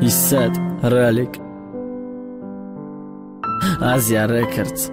100 رالك آزیا رکردز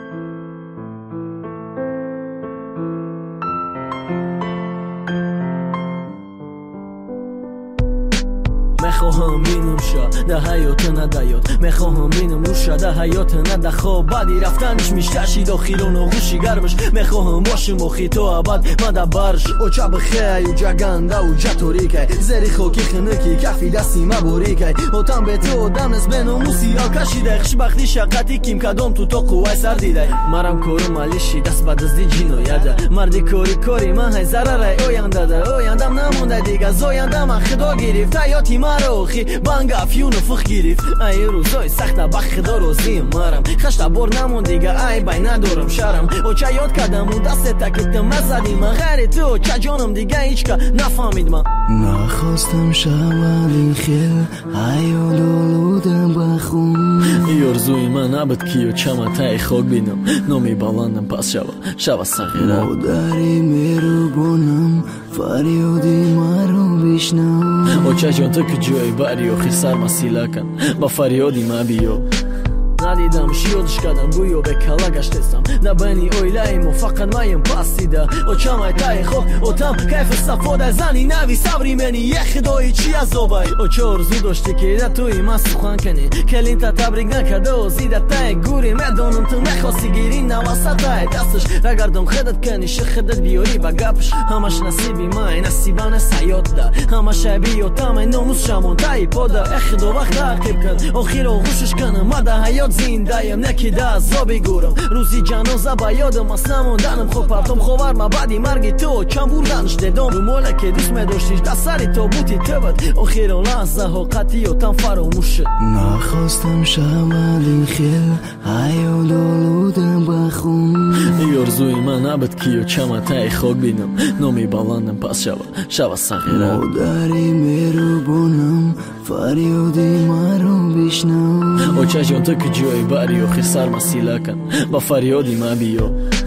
میخواهم بینم شا ده حیات ندیاد میخواهم بینم روشا ده حیات نده خواب بعدی رفتنش میشتشی داخلون و غوشی گرمش میخواهم باشم و خیتو عبد مده برش او چه بخی و جگنده و جتوری که زری خوکی خنکی کفی دستی مبوری که او تن به تو دم نسبه نموسی ها کشیده خشبختی شقتی کم کدام تو قوه سر دیده مرم کورو مالیشی دست بعد از دی جینو یاده مردی کوری من های ضرره اوینده ده اویندم نمونده دیگه زوینده من خدا گرفت حیاتی مروخی بانگا فیون فخ گرفت ای روزای سخت بخدا روزی مرم خشتا بر نمون دیگه ای بای ندارم شرم او چه یاد کردم و دست تکتم مزدی من غیر تو چه جانم دیگه هیچ که نفهمید من نخواستم شوال خیل حیال دولودم بخون یارزوی من نبود کیو چما تای خوک بینم نومی بالانم پس شوا صغیره مادری مهربانم فریادی مرو بشنو او چه جان تو که جوی بری و خیسر مسیله کن با فریادی ما بیو ندیدم شیادش کردم گویو به کلا گشتستم نبینی اویلاییم و فقط مایم پس دیده او چمای تای خوب او تم کیف استفاده زنی نوی صبری منی یه خدایی چی از اوبای او چه ارزو داشتی که ده توی ما سخن کنی کلین تا تبریک نکده و زیده تای گوری مدونم تو نخواستی گیری نواسط تای دستش رگردم خدت کنی خدت بیاری و گپش همش نصیبی مای نصیبان سیاد ده همش عبی و تم نموز شمون تای پاده اخدو وقت عقیب کن آخیر و خوشش کنم مده حیات زندهیم نکیده از زابی گورم روزی جنازه با یادم از نموندنم خوب پرتم خوار ما بعدی مرگی تو کم بردنش دیدم رو موله که دوست میداشتیش دست سری تو بوتی تو بود آخیر لحظه ها قطعی و تم فراموش شد نخواستم شمالی خیل حیال دولودم بخون یارزوی من نبود کیو چما تای خوک بینم نومی بالانم پس شوا صغیره مادری مهربانم فریادی مرو بشنو او چه جان تو که جوی بری و خیسر مسیله کن با فریادی ما بیو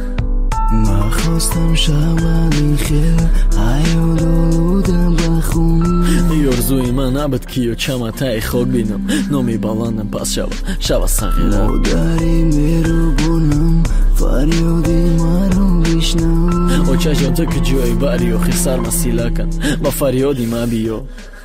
نخواستم شمالی خیل حیال دولودم بخون یارزوی من نبود کیو چما تای خوک بینم نومی بالانم پس شوا صغیره مادری مهربانم فریادی مرو بشنو او چه جان تو که جوی بری و خیسر مسیله کن با فریادی ما بیو